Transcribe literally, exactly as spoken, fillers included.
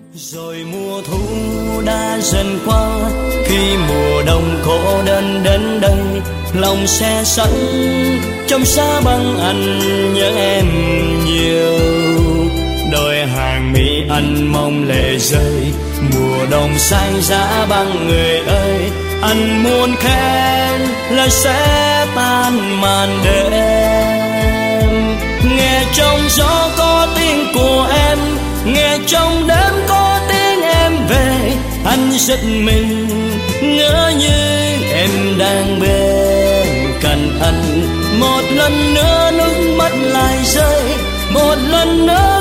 Rồi mùa thu đã dần qua, khi mùa đông khổ đơn đến đây, lòng se sẵn trong xa băng anh nhớ em nhiều. Đôi hàng mi anh mong lệ rơi, mùa đông say giá băng người ơi. Anh muốn khen lời sẽ tan màn đêm, nghe trong gió có tiếng của em, nghe trong đêm có tiếng em về. Anh giật mình ngỡ như em đang bên cạnh anh. Một lần nữa nước mắt lại rơi, một lần nữa